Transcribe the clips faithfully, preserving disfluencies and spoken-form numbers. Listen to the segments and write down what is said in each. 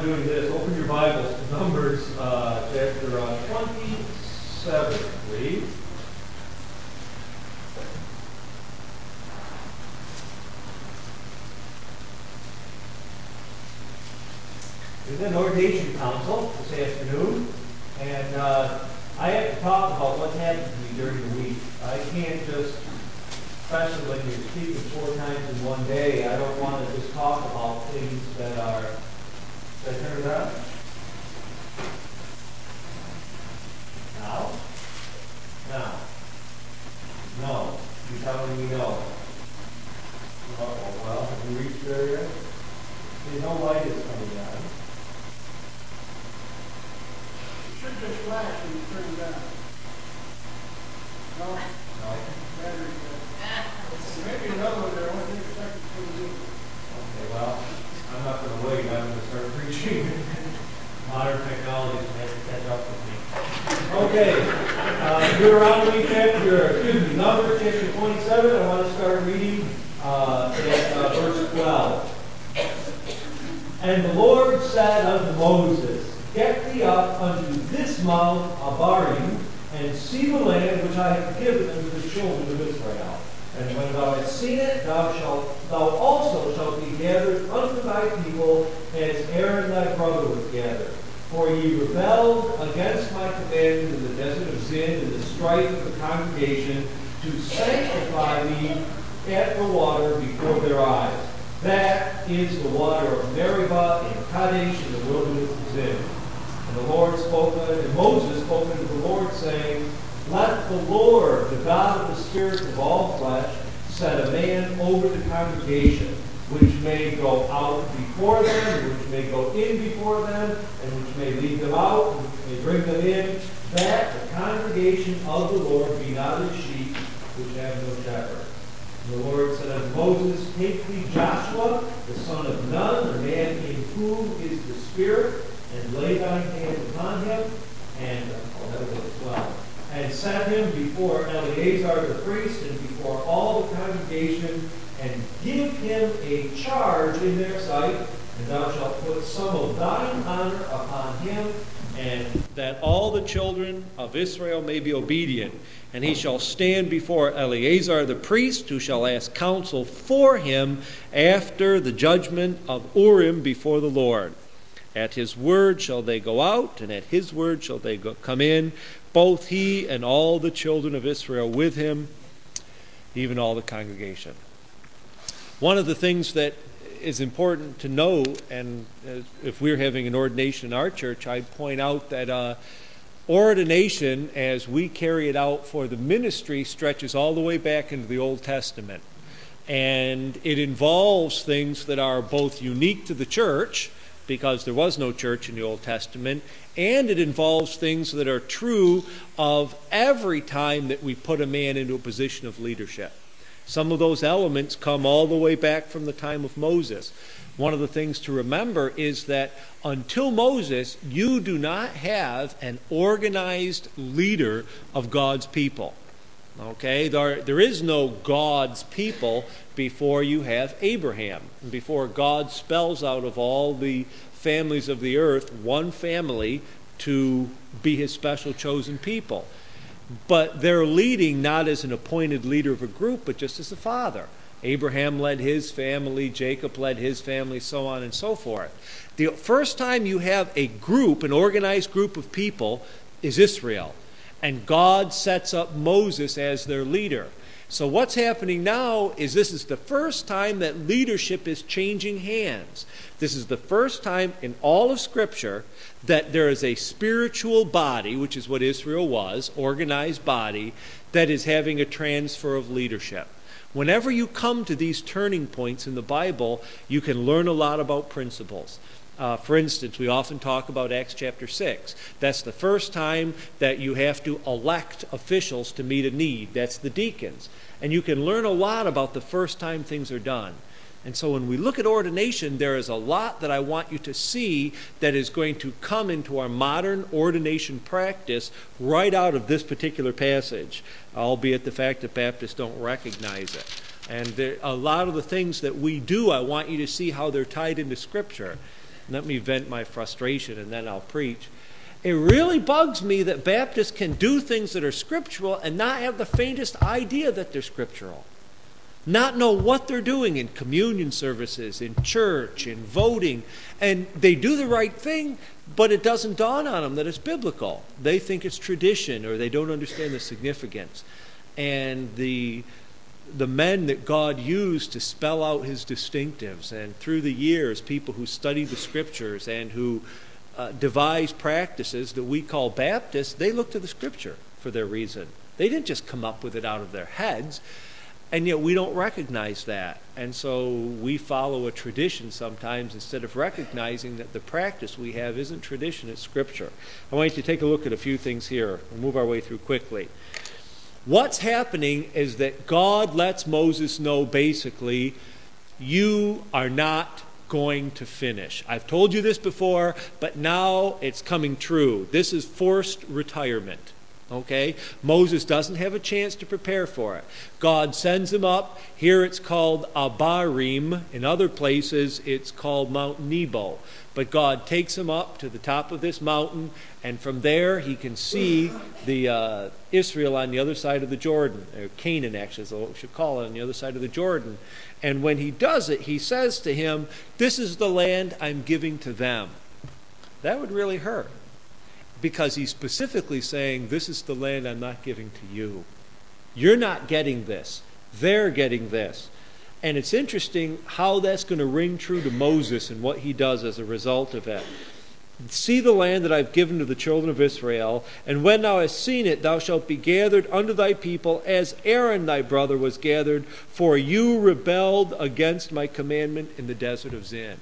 doing this, open your Bibles to Numbers uh, chapter uh, twenty-seven, please. There's an ordination council this afternoon, and uh, I have to talk about what's happened to me during the week. I can't just, especially when you're speaking four times in one day, I don't want to just talk about things that are, did I turn it on? Now? Now? No. You're telling me no. Uh-oh, well, have you reached there yet? See, no light is coming on. Should just flash when you turn it on. No? No. Battery dead. Maybe another one there. I want to take a second to put it in. Okay, well, I'm not going to wait. I'm going to start preaching. Modern technology has to catch up with me. Okay, uh, Deuteronomy chapter, excuse me, Numbers chapter twenty-seven. I want to start reading uh, at uh, verse twelve. And the Lord said unto Moses, Get thee up unto this mount Abarim, and see the land which I have given unto the children of Israel. And when thou hast seen it, thou shalt thou also shalt be gathered unto thy people, as Aaron thy brother was gathered. For ye rebelled against my commandment in the desert of Zin, in the strife of the congregation, to sanctify me at the water before their eyes. That is the water of Meribah and Kadesh in the wilderness of Zin. And the Lord spoke, and Moses spoke unto the Lord, saying, Let the Lord, the God of the spirits of all flesh, set a man over the congregation, which may go out before them, which may go in before them, and which may lead them out, and which may bring them in, that the congregation of the Lord be not as sheep which have no shepherd. And the Lord said unto Moses, Take thee Joshua, the son of Nun, the man in whom is the Spirit, and lay thine hand upon him, and, oh, that was twelve. And set him before Eleazar the priest and before all the congregation, and give him a charge in their sight, and thou shalt put some of thine honor upon him, and that all the children of Israel may be obedient. And he shall stand before Eleazar the priest, who shall ask counsel for him after the judgment of Urim before the Lord. At his word shall they go out, and at his word shall they go, come in, both he and all the children of Israel with him, even all the congregation. One of the things that is important to know, and if we're having an ordination in our church, I'd point out that uh, ordination, as we carry it out for the ministry, stretches all the way back into the Old Testament. And it involves things that are both unique to the church, because there was no church in the Old Testament, and it involves things that are true of every time that we put a man into a position of leadership. Some of those elements come all the way back from the time of Moses. One of the things to remember is that until Moses, you do not have an organized leader of God's people. Okay, there, there is no God's people before you have Abraham, before God spells out of all the families of the earth one family to be his special chosen people. But they're leading not as an appointed leader of a group, but just as a father. Abraham led his family, Jacob led his family, so on and so forth. The first time you have a group, an organized group of people, is Israel. And God sets up Moses as their leader. So what's happening now is this is the first time that leadership is changing hands. This is the first time in all of Scripture that there is a spiritual body, which is what Israel was, organized body, that is having a transfer of leadership. Whenever you come to these turning points in the Bible, you can learn a lot about principles. Uh, for instance, we often talk about Acts chapter six. That's the first time that you have to elect officials to meet a need. That's the deacons. And you can learn a lot about the first time things are done. And so when we look at ordination, there is a lot that I want you to see that is going to come into our modern ordination practice right out of this particular passage, albeit the fact that Baptists don't recognize it. And there, a lot of the things that we do, I want you to see how they're tied into Scripture. Let me vent my frustration and then I'll preach. It really bugs me that Baptists can do things that are scriptural and not have the faintest idea that they're scriptural. Not know what they're doing in communion services, in church, in voting. And they do the right thing, but it doesn't dawn on them that it's biblical. They think it's tradition, or they don't understand the significance. And the the men that God used to spell out his distinctives, and through the years, people who study the scriptures and who uh, devise practices that we call Baptists, they look to the scripture for their reason. They didn't just come up with it out of their heads. And yet we don't recognize that. And so we follow a tradition sometimes instead of recognizing that the practice we have isn't tradition, it's scripture. I want you to take a look at a few things here. We'll move our way through quickly. What's happening is that God lets Moses know basically, you are not going to finish. I've told you this before, but now it's coming true. This is forced retirement. Okay? Moses doesn't have a chance to prepare for it. God sends him up. Here it's called Abarim. In other places, it's called Mount Nebo. But God takes him up to the top of this mountain, and from there he can see the uh, Israel on the other side of the Jordan, or Canaan actually is what we should call it, on the other side of the Jordan. And when he does it, he says to him, this is the land I'm giving to them. That would really hurt. Because he's specifically saying, this is the land I'm not giving to you. You're not getting this. They're getting this. And it's interesting how that's going to ring true to Moses and what he does as a result of it. See the land that I've given to the children of Israel, and when thou hast seen it, thou shalt be gathered unto thy people, as Aaron thy brother was gathered, for you rebelled against my commandment in the desert of Zin.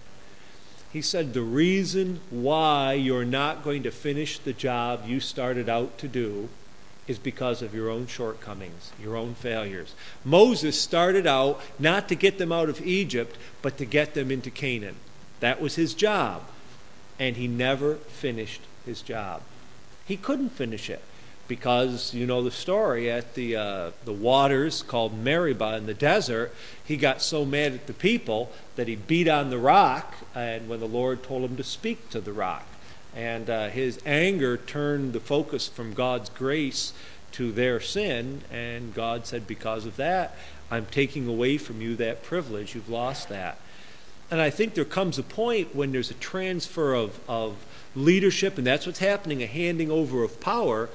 He said the reason why you're not going to finish the job you started out to do is because of your own shortcomings, your own failures. Moses started out not to get them out of Egypt, but to get them into Canaan. That was his job. And he never finished his job. He couldn't finish it because, you know the story, at the uh, the waters called Meribah in the desert, he got so mad at the people that he beat on the rock, and when the Lord told him to speak to the rock. And uh, his anger turned the focus from God's grace to their sin, and God said, because of that, I'm taking away from you that privilege. You've lost that. And I think there comes a point when there's a transfer of, of leadership, and that's what's happening, a handing over of power,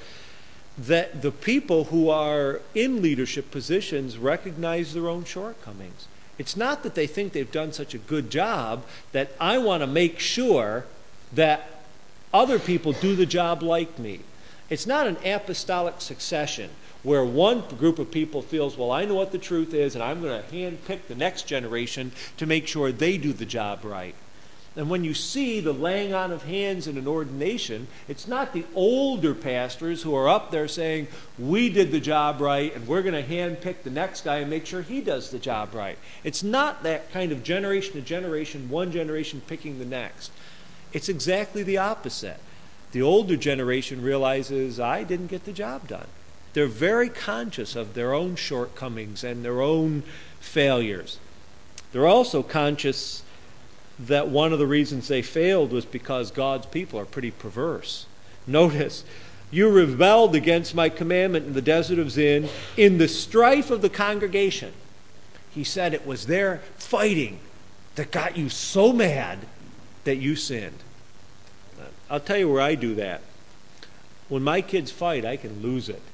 that the people who are in leadership positions recognize their own shortcomings. It's not that they think they've done such a good job that I want to make sure that other people do the job like me. It's not an apostolic succession where one group of people feels, well, I know what the truth is, and I'm going to handpick the next generation to make sure they do the job right. And when you see the laying on of hands in an ordination, it's not the older pastors who are up there saying, we did the job right, and we're going to handpick the next guy and make sure he does the job right. It's not that kind of generation to generation, one generation picking the next. It's exactly the opposite. The older generation realizes, I didn't get the job done. They're very conscious of their own shortcomings and their own failures. They're also conscious that one of the reasons they failed was because God's people are pretty perverse. Notice, you rebelled against my commandment in the desert of Zin in the strife of the congregation. He said it was their fighting that got you so mad that you sinned. I'll tell you where I do that. When my kids fight, I can lose it.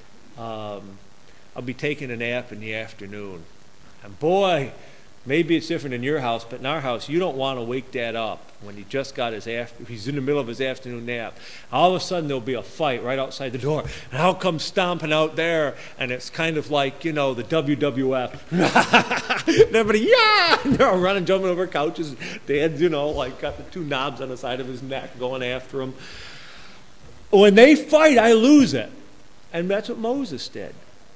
Um, I'll be taking a nap in the afternoon. And boy, maybe it's different in your house, but in our house, you don't want to wake Dad up when he just got his after, he's in the middle of his afternoon nap. All of a sudden, there'll be a fight right outside the door, and I'll come stomping out there, and it's kind of like, you know, the W W F. And everybody, yeah! And they're all running, jumping over couches. Dad's, you know, like got the two knobs on the side of his neck going after him. When they fight, I lose it. And that's what Moses did.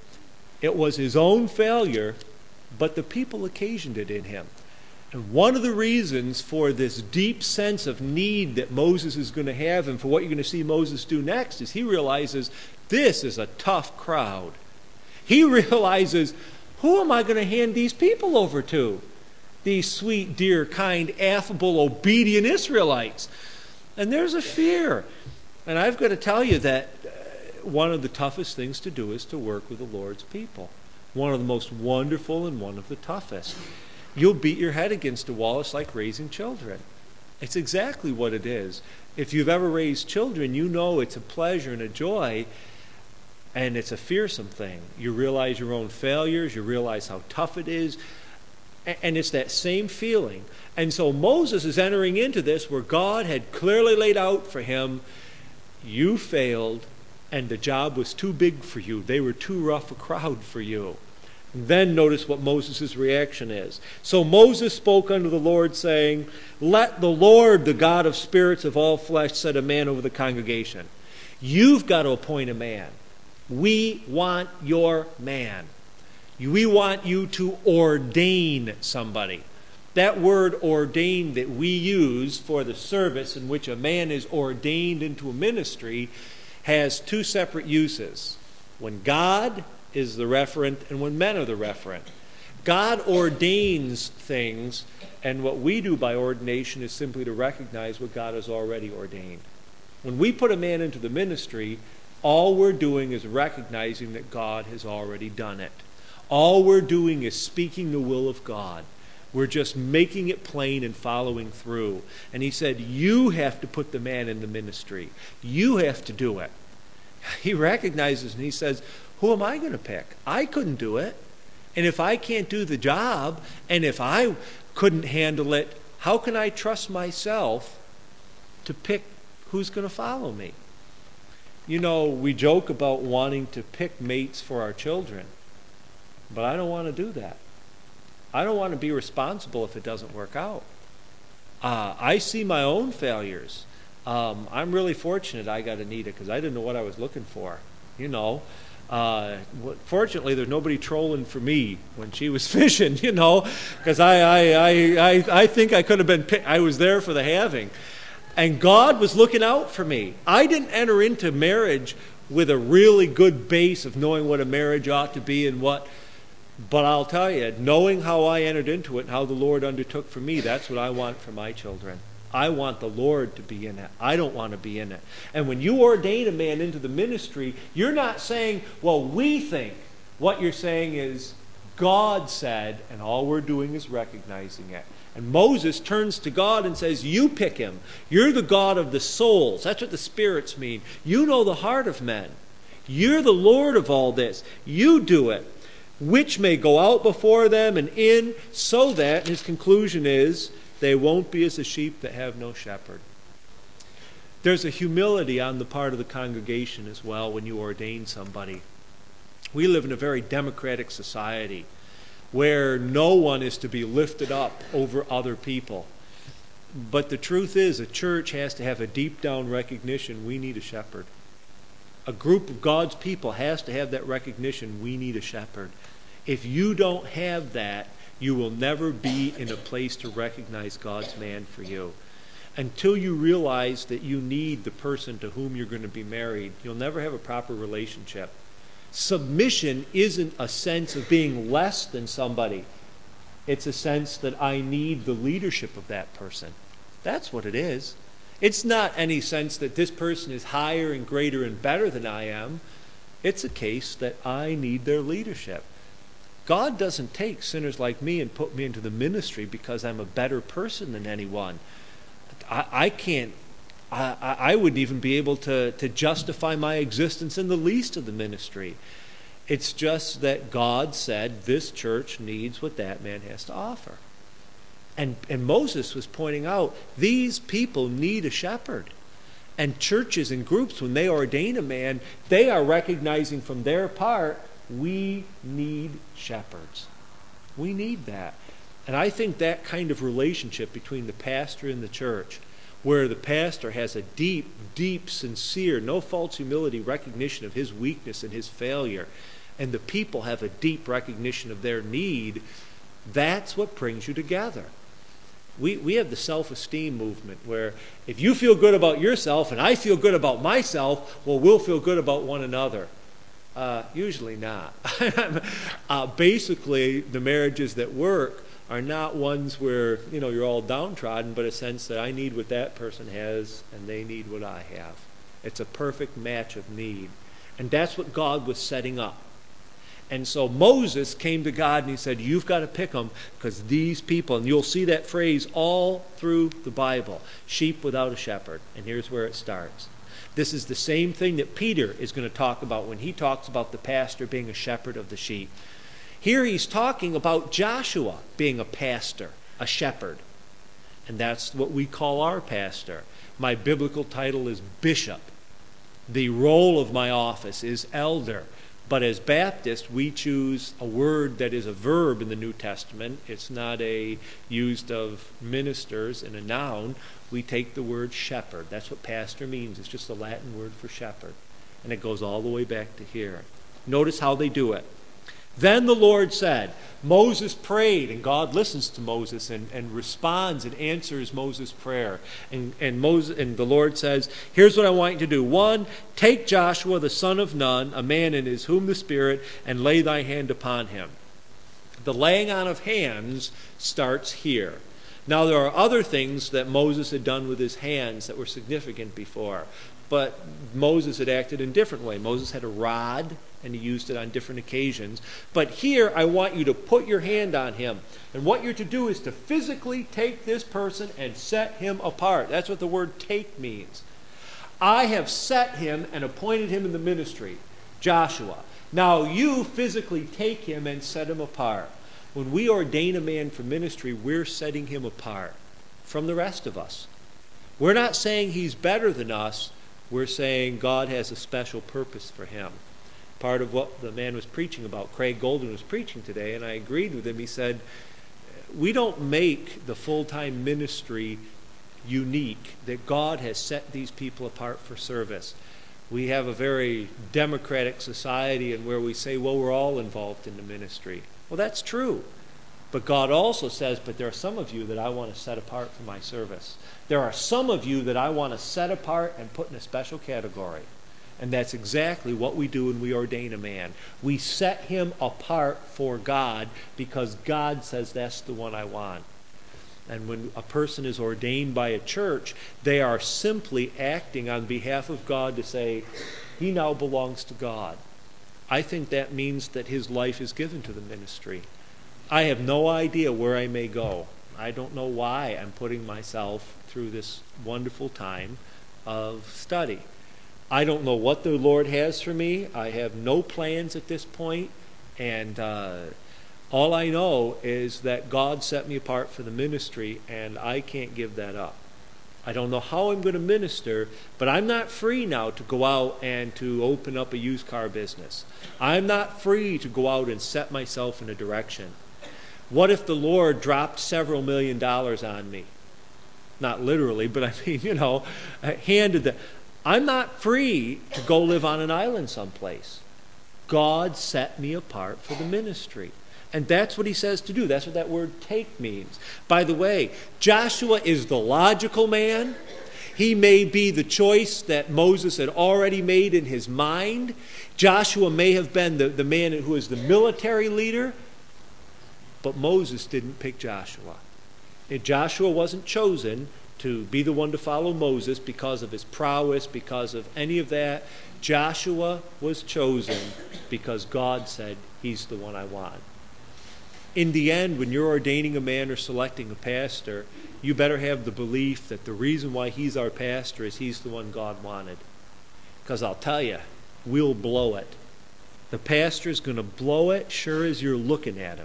It was his own failure, but the people occasioned it in him. And one of the reasons for this deep sense of need that Moses is going to have, and for what you're going to see Moses do next, is he realizes this is a tough crowd. He realizes, who am I going to hand these people over to? these sweet, dear, kind, affable, obedient Israelites. And there's a fear. And I've got to tell you that one of the toughest things to do is to work with the Lord's people. One of the most wonderful and one of the toughest. You'll beat your head against a wall. It's like raising children. It's exactly what it is. If you've ever raised children, you know it's a pleasure and a joy, and it's a fearsome thing. You realize your own failures. You realize how tough it is. And it's that same feeling. And so Moses is entering into this where God had clearly laid out for him, you failed, and the job was too big for you. They were too rough a crowd for you. And then notice what Moses' reaction is. So Moses spoke unto the Lord, saying, let the Lord, the God of spirits of all flesh, set a man over the congregation. You've got to appoint a man. We want your man. We want you to ordain somebody. That word ordained that we use for the service in which a man is ordained into a ministry has two separate uses. When God is the referent and when men are the referent. God ordains things, and what we do by ordination is simply to recognize what God has already ordained. When we put a man into the ministry, all we're doing is recognizing that God has already done it. All we're doing is speaking the will of God. We're just making it plain and following through. And he said, you have to put the man in the ministry. You have to do it. He recognizes and he says, who am I going to pick? I couldn't do it. And if I can't do the job, and if I couldn't handle it, how can I trust myself to pick who's going to follow me? You know, we joke about wanting to pick mates for our children. But I don't want to do that. I don't want to be responsible if it doesn't work out. Uh, I see my own failures. Um, I'm really fortunate I got Anita because I didn't know what I was looking for. You know, uh, fortunately there's nobody trolling for me when she was fishing. You know, because I, I I I I think I could have been. Picked. I was there for the having, and God was looking out for me. I didn't enter into marriage with a really good base of knowing what a marriage ought to be and what. But I'll tell you, knowing how I entered into it and how the Lord undertook for me, that's what I want for my children. I want the Lord to be in it. I don't want to be in it. And when you ordain a man into the ministry, you're not saying, well, we think. What you're saying is, God said, and all we're doing is recognizing it. And Moses turns to God and says, you pick him. You're the God of the souls. That's what the spirits mean. You know the heart of men. You're the Lord of all this. You do it. Which may go out before them and in, so that, his conclusion is, they won't be as a sheep that have no shepherd. There's a humility on the part of the congregation as well when you ordain somebody. We live in a very democratic society where no one is to be lifted up over other people. But the truth is, a church has to have a deep down recognition we need a shepherd. A group of God's people has to have that recognition we need a shepherd. If you don't have that, you will never be in a place to recognize God's man for you. Until you realize that you need the person to whom you're going to be married, you'll never have a proper relationship. Submission isn't a sense of being less than somebody. It's a sense that I need the leadership of that person. That's what it is. It's not any sense that this person is higher and greater and better than I am. It's a case that I need their leadership. God doesn't take sinners like me and put me into the ministry because I'm a better person than anyone. I, I can't, I, I wouldn't even be able to, to justify my existence in the least of the ministry. It's just that God said this church needs what that man has to offer. And, and Moses was pointing out, these people need a shepherd. And churches and groups, when they ordain a man, they are recognizing from their part, we need shepherds. We need that. And I think that kind of relationship between the pastor and the church, where the pastor has a deep, deep, sincere, no false humility recognition of his weakness and his failure, and the people have a deep recognition of their need, that's what brings you together. We, we have the self-esteem movement where if you feel good about yourself and I feel good about myself, well, we'll feel good about one another. Uh, usually not. uh, basically, the marriages that work are not ones where, you know, you're all downtrodden, but a sense that I need what that person has and they need what I have. It's a perfect match of need. And that's what God was setting up. And so Moses came to God and he said, you've got to pick them because these people, and you'll see that phrase all through the Bible, sheep without a shepherd. And here's where it starts. This is the same thing that Peter is going to talk about when he talks about the pastor being a shepherd of the sheep. Here he's talking about Joshua being a pastor, a shepherd. And that's what we call our pastor. My biblical title is bishop. The role of my office is elder. But as Baptists, we choose a word that is a verb in the New Testament. It's not a used of ministers in a noun. We take the word shepherd. That's what pastor means. It's just a Latin word for shepherd. And it goes all the way back to here. Notice how they do it. Then the Lord said, Moses prayed, and God listens to Moses and, and responds and answers Moses' prayer. And, and, Moses, and the Lord says, here's what I want you to do. One, take Joshua the son of Nun, a man in his whom the Spirit, and lay thy hand upon him. The laying on of hands starts here. Now there are other things that Moses had done with his hands that were significant before. But Moses had acted in a different way. Moses had a rod, and he used it on different occasions. But here, I want you to put your hand on him. And what you're to do is to physically take this person and set him apart. That's what the word take means. I have set him and appointed him in the ministry, Joshua. Now you physically take him and set him apart. When we ordain a man for ministry, we're setting him apart from the rest of us. We're not saying he's better than us. We're saying God has a special purpose for him. Part of what the man was preaching about, Craig Golden was preaching today, and I agreed with him. He said, we don't make the full-time ministry unique, that God has set these people apart for service. We have a very democratic society and where we say, well, we're all involved in the ministry. Well, that's true. But God also says, but there are some of you that I want to set apart for my service. There are some of you that I want to set apart and put in a special category. And that's exactly what we do when we ordain a man. We set him apart for God because God says that's the one I want. And when a person is ordained by a church, they are simply acting on behalf of God to say, he now belongs to God. I think that means that his life is given to the ministry. I have no idea where I may go. I don't know why I'm putting myself through this wonderful time of study. I don't know what the Lord has for me. I have no plans at this point. And uh, all I know is that God set me apart for the ministry, and I can't give that up. I don't know how I'm going to minister, but I'm not free now to go out and to open up a used car business. I'm not free to go out and set myself in a direction. What if the Lord dropped several million dollars on me? Not literally, but I mean, you know, handed the... I'm not free to go live on an island someplace. God set me apart for the ministry. And that's what he says to do. That's what that word take means. By the way, Joshua is the logical man. He may be the choice that Moses had already made in his mind. Joshua may have been the, the man who was the military leader. But Moses didn't pick Joshua. And Joshua wasn't chosen to be the one to follow Moses because of his prowess, because of any of that. Joshua was chosen because God said, he's the one I want. In the end, when you're ordaining a man or selecting a pastor, you better have the belief that the reason why he's our pastor is he's the one God wanted. Because I'll tell you, we'll blow it. The pastor's going to blow it sure as you're looking at him.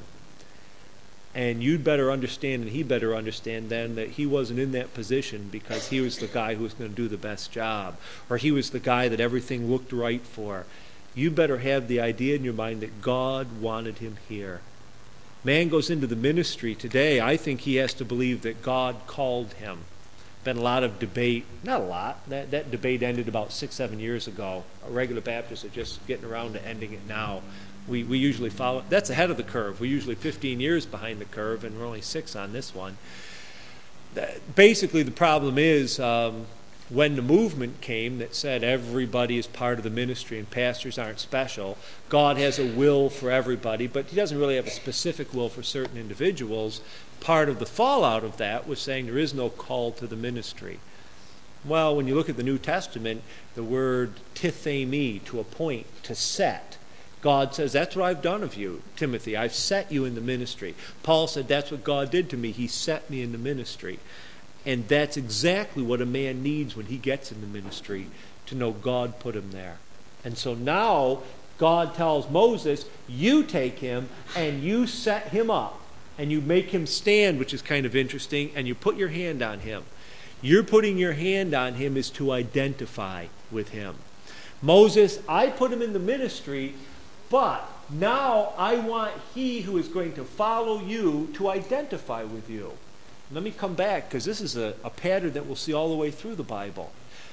And you'd better understand, and he better understand then, that he wasn't in that position because he was the guy who was going to do the best job, or he was the guy that everything looked right for. You better have the idea in your mind that God wanted him here. Man goes into the ministry today, I think he has to believe that God called him. Been a lot of debate, not a lot, that, that debate ended about six, seven years ago. Regular Baptists are just getting around to ending it now. We we usually follow, that's ahead of the curve. We're usually fifteen years behind the curve, and we're only six on this one. Basically, the problem is um, When the movement came that said everybody is part of the ministry and pastors aren't special, God has a will for everybody, but he doesn't really have a specific will for certain individuals. Part of the fallout of that was saying there is no call to the ministry. Well, when you look at the New Testament, the word tithemi, to appoint, to set, God says, that's what I've done of you, Timothy. I've set you in the ministry. Paul said, that's what God did to me. He set me in the ministry. And that's exactly what a man needs when he gets in the ministry, to know God put him there. And so now God tells Moses, you take him and you set him up and you make him stand, which is kind of interesting, and you put your hand on him. You're putting your hand on him is to identify with him. Moses, I put him in the ministry, but now I want he who is going to follow you to identify with you. Let me come back, because this is a, a pattern that we'll see all the way through the Bible.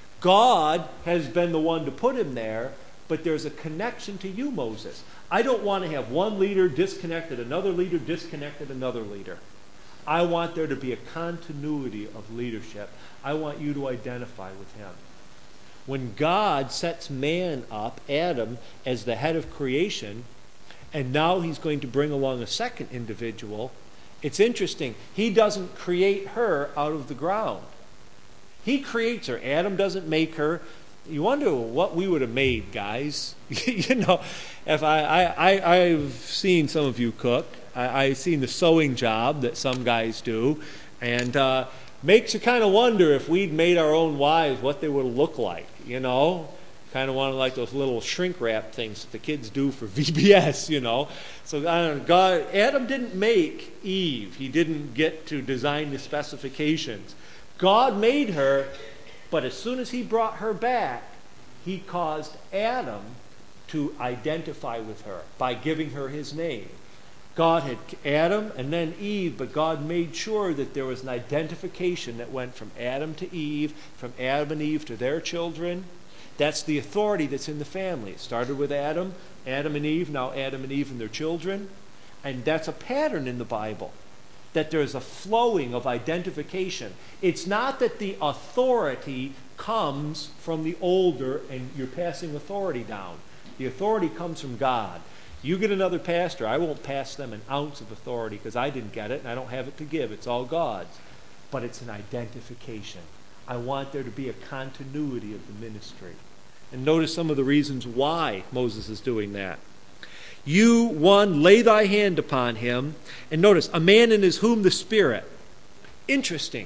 God has been the one to put him there, but there's a connection to you, Moses. I don't want to have one leader disconnected, another leader disconnected, another leader. I want there to be a continuity of leadership. I want you to identify with him. When God sets man up, Adam, as the head of creation, and now he's going to bring along a second individual, it's interesting. He doesn't create her out of the ground. He creates her. Adam doesn't make her. You wonder what we would have made, guys. you know, if I, I, I, I've seen some of you cook. I, I've seen the sewing job that some guys do. And uh, makes you kind of wonder if we'd made our own wives, what they would look like, you know. Kind of wanted like those little shrink wrap things that the kids do for V B S, you know. So I don't know, God, Adam didn't make Eve. He didn't get to design the specifications. God made her, but as soon as he brought her back, he caused Adam to identify with her by giving her his name. God had Adam and then Eve, but God made sure that there was an identification that went from Adam to Eve, from Adam and Eve to their children. That's the authority that's in the family. It started with Adam, Adam and Eve, now Adam and Eve and their children. And that's a pattern in the Bible, that there's a flowing of identification. It's not that the authority comes from the older and you're passing authority down. The authority comes from God. You get another pastor, I won't pass them an ounce of authority because I didn't get it and I don't have it to give. It's all God's. But it's an identification. I want there to be a continuity of the ministry. And notice some of the reasons why Moses is doing that. You, one, lay thy hand upon him. And notice, a man in his whom the Spirit. Interesting.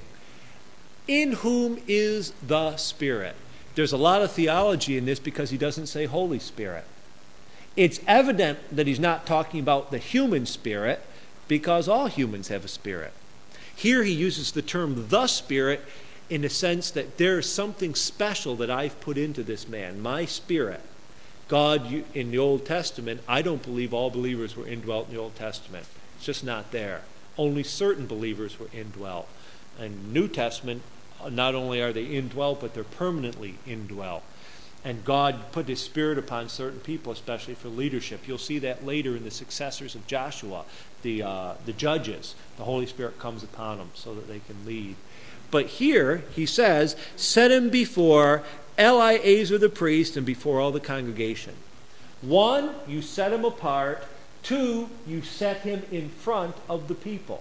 In whom is the Spirit? There's a lot of theology in this because he doesn't say Holy Spirit. It's evident that he's not talking about the human spirit because all humans have a spirit. Here he uses the term the Spirit in the sense that there's something special that I've put into this man, my spirit. God, you, in the Old Testament, I don't believe all believers were indwelt in the Old Testament. It's just not there. Only certain believers were indwelt. In the New Testament, not only are they indwelt, but they're permanently indwelt. And God put his Spirit upon certain people, especially for leadership. You'll see that later in the successors of Joshua, the, uh, the judges. The Holy Spirit comes upon them so that they can lead. But here, he says, set him before Eleazar the priest and before all the congregation. One, you set him apart. Two, you set him in front of the people.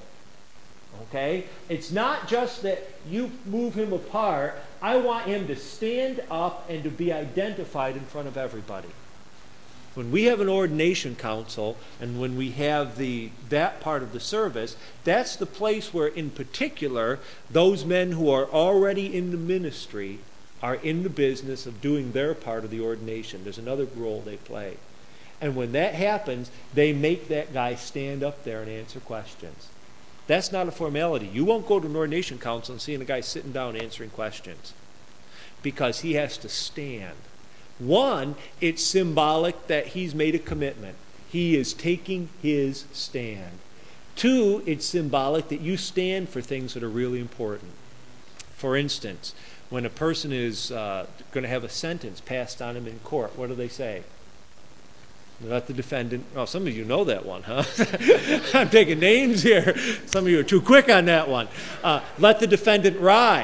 Okay? It's not just that you move him apart. I want him to stand up and to be identified in front of everybody. When we have an ordination council and when we have the that part of the service, that's the place where, in particular, those men who are already in the ministry are in the business of doing their part of the ordination. There's another role they play. And when that happens, they make that guy stand up there and answer questions. That's not a formality. You won't go to an ordination council and see a guy sitting down answering questions because he has to stand. One, it's symbolic that he's made a commitment. He is taking his stand. Two, it's symbolic that you stand for things that are really important. For instance, when a person is uh, going to have a sentence passed on him in court, what do they say? Let the defendant... Oh, some of you know that one, huh? I'm taking names here. Some of you are too quick on that one. Uh, let the defendant rise.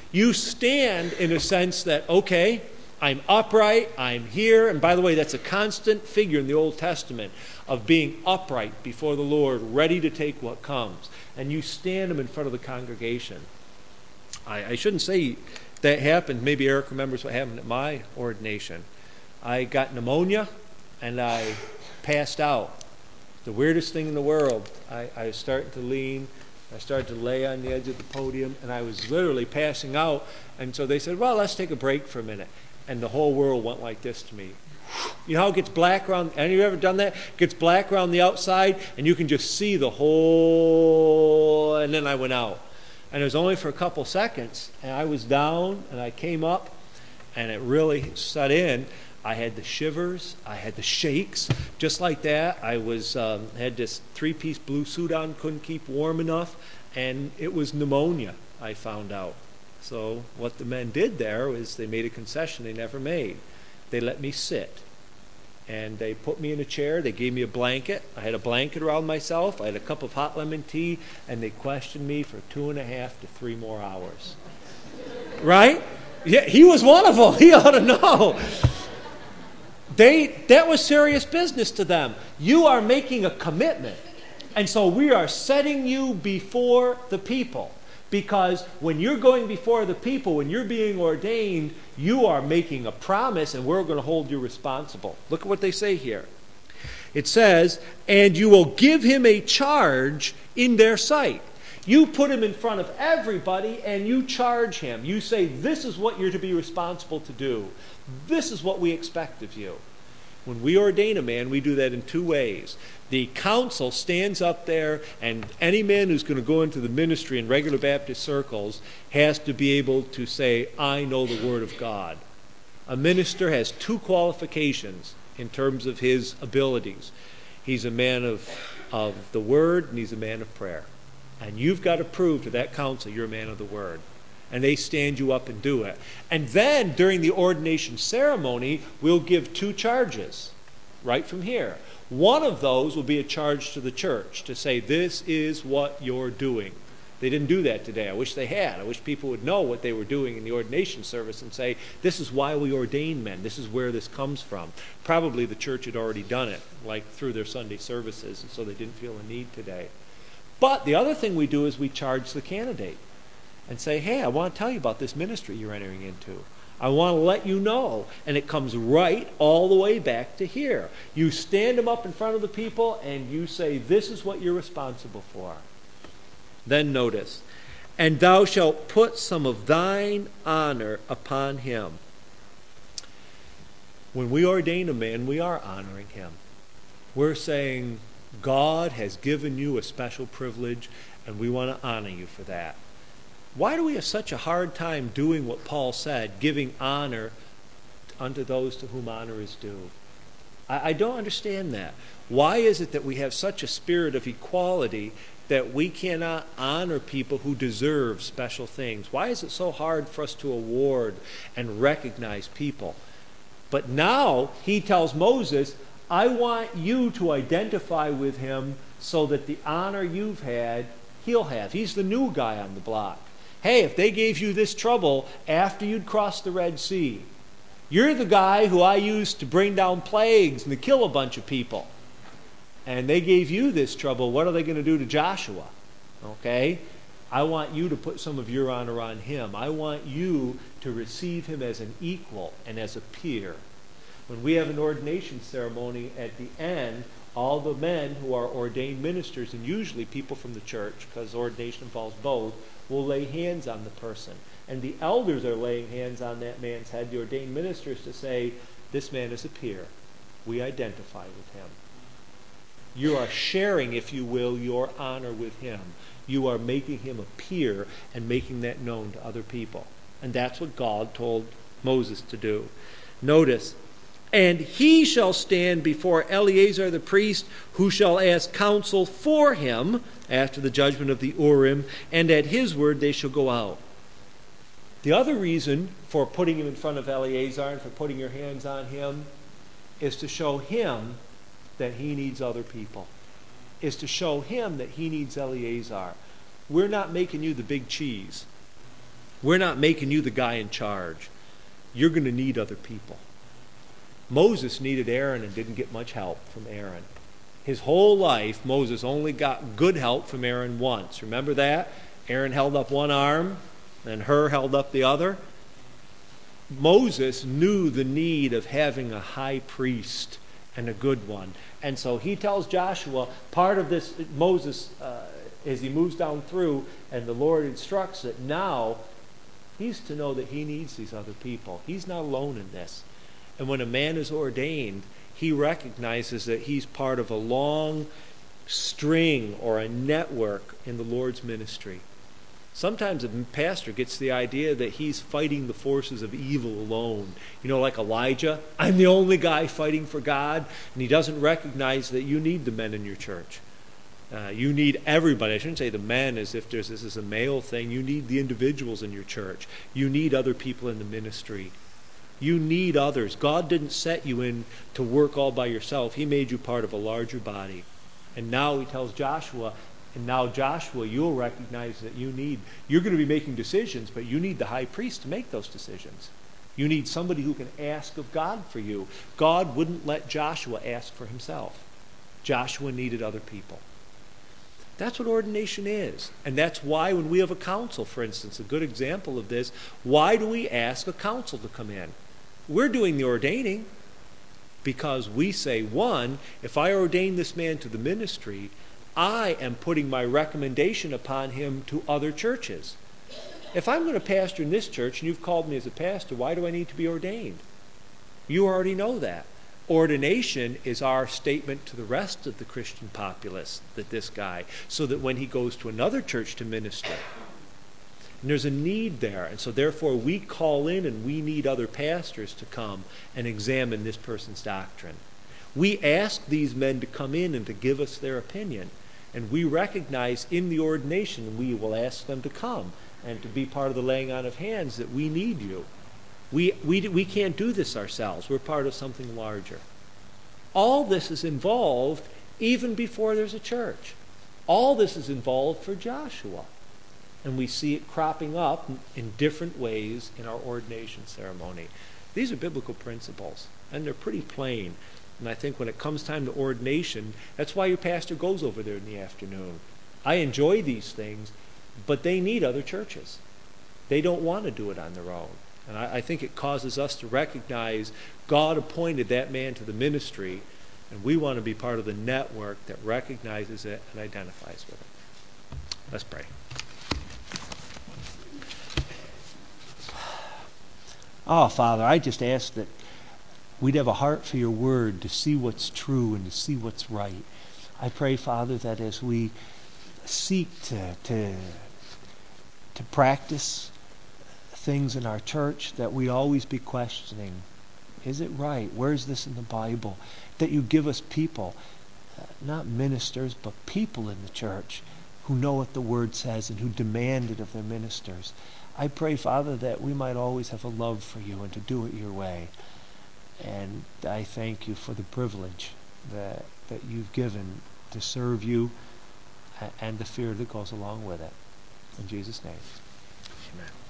You stand in a sense that, okay, I'm upright, I'm here. And by the way, that's a constant figure in the Old Testament of being upright before the Lord, ready to take what comes. And you stand them in front of the congregation. I, I shouldn't say that happened. Maybe Eric remembers what happened at my ordination. I got pneumonia and I passed out. The weirdest thing in the world. I, I was starting to lean. I started to lay on the edge of the podium, and I was literally passing out. And so they said, well, let's take a break for a minute. And the whole world went like this to me. You know how it gets black around, any of you ever done that? It gets black around the outside, and you can just see the whole, and then I went out. And it was only for a couple seconds, and I was down, and I came up, and it really set in. I had the shivers, I had the shakes, just like that. I was um, had this three-piece blue suit on, couldn't keep warm enough, and it was pneumonia, I found out. So what the men did there was they made a concession they never made. They let me sit, and they put me in a chair. They gave me a blanket. I had a blanket around myself. I had a cup of hot lemon tea, and they questioned me for two and a half to three more hours. Right? Yeah, he was one of them. He ought to know. They, that was serious business to them. You are making a commitment. And so we are setting you before the people. Because when you're going before the people, when you're being ordained, you are making a promise and we're going to hold you responsible. Look at what they say here. It says, and you will give him a charge in their sight. You put him in front of everybody and you charge him. You say, this is what you're to be responsible to do. This is what we expect of you. When we ordain a man, we do that in two ways. The council stands up there, and any man who's going to go into the ministry in regular Baptist circles has to be able to say, I know the Word of God. A minister has two qualifications in terms of his abilities. He's a man of, of the Word, and he's a man of prayer. And you've got to prove to that council you're a man of the Word. And they stand you up and do it. And then, during the ordination ceremony, we'll give two charges, right from here. One of those will be a charge to the church to say, this is what you're doing. They didn't do that today. I wish they had. I wish people would know what they were doing in the ordination service and say, this is why we ordain men. This is where this comes from. Probably the church had already done it, like through their Sunday services, and so they didn't feel a need today. But the other thing we do is we charge the candidate and say, hey, I want to tell you about this ministry you're entering into. I want to let you know. And it comes right all the way back to here. You stand them up in front of the people and you say, this is what you're responsible for. Then notice, and thou shalt put some of thine honor upon him. When we ordain a man, we are honoring him. We're saying, God has given you a special privilege and we want to honor you for that. Why do we have such a hard time doing what Paul said, giving honor unto those to whom honor is due? I, I don't understand that. Why is it that we have such a spirit of equality that we cannot honor people who deserve special things? Why is it so hard for us to award and recognize people? But now he tells Moses, I want you to identify with him so that the honor you've had, he'll have. He's the new guy on the block. Hey, if they gave you this trouble after you'd crossed the Red Sea, you're the guy who I used to bring down plagues and to kill a bunch of people. And they gave you this trouble. What are they going to do to Joshua? Okay? I want you to put some of your honor on him. I want you to receive him as an equal and as a peer. When we have an ordination ceremony at the end, all the men who are ordained ministers, and usually people from the church, because ordination involves both, will lay hands on the person. And the elders are laying hands on that man's head, the ordained ministers, to say, this man is a peer. We identify with him. You are sharing, if you will, your honor with him. You are making him a peer and making that known to other people. And that's what God told Moses to do. Notice, and he shall stand before Eleazar the priest, who shall ask counsel for him after the judgment of the Urim, and at his word they shall go out. The other reason for putting him in front of Eleazar and for putting your hands on him is to show him that he needs other people, is to show him that he needs Eleazar. We're not making you the big cheese. We're not making you the guy in charge. You're going to need other people. Moses needed Aaron and didn't get much help from Aaron. His whole life, Moses only got good help from Aaron once. Remember that? Aaron held up one arm, and Hur held up the other. Moses knew the need of having a high priest and a good one. And so he tells Joshua, part of this, Moses, uh, as he moves down through, and the Lord instructs it, now he's to know that he needs these other people. He's not alone in this. And when a man is ordained, he recognizes that he's part of a long string or a network in the Lord's ministry. Sometimes a pastor gets the idea that he's fighting the forces of evil alone. You know, like Elijah, I'm the only guy fighting for God, and he doesn't recognize that you need the men in your church. Uh, you need everybody. I shouldn't say the men as if there's, this is a male thing. You need the individuals in your church. You need other people in the ministry. You need others. God didn't set you in to work all by yourself. He made you part of a larger body. And now he tells Joshua, and now Joshua, you'll recognize that you need, you're going to be making decisions, but you need the high priest to make those decisions. You need somebody who can ask of God for you. God wouldn't let Joshua ask for himself. Joshua needed other people. That's what ordination is. And that's why when we have a council, for instance, a good example of this, why do we ask a council to come in? We're doing the ordaining because we say, one, if I ordain this man to the ministry, I am putting my recommendation upon him to other churches. If I'm going to pastor in this church and you've called me as a pastor, why do I need to be ordained? You already know that. Ordination is our statement to the rest of the Christian populace that this guy, so that when he goes to another church to minister, and there's a need there, and so therefore we call in and we need other pastors to come and examine this person's doctrine. We ask these men to come in and to give us their opinion, and we recognize in the ordination we will ask them to come and to be part of the laying on of hands that we need you. We, we, we can't do this ourselves. We're part of something larger. All this is involved even before there's a church. All this is involved for Joshua. And we see it cropping up in different ways in our ordination ceremony. These are biblical principles, and they're pretty plain. And I think when it comes time to ordination, that's why your pastor goes over there in the afternoon. I enjoy these things, but they need other churches. They don't want to do it on their own. And I, I think it causes us to recognize God appointed that man to the ministry, and we want to be part of the network that recognizes it and identifies with it. Let's pray. Oh, Father, I just ask that we'd have a heart for your word, to see what's true and to see what's right. I pray, Father, that as we seek to, to, to practice things in our church, that we always be questioning, is it right? Where's this in the Bible? That you give us people, uh, not ministers, but people in the church who know what the word says and who demand it of their ministers. I pray, Father, that we might always have a love for you and to do it your way. And I thank you for the privilege that, that you've given to serve you and the fear that goes along with it. In Jesus' name, amen.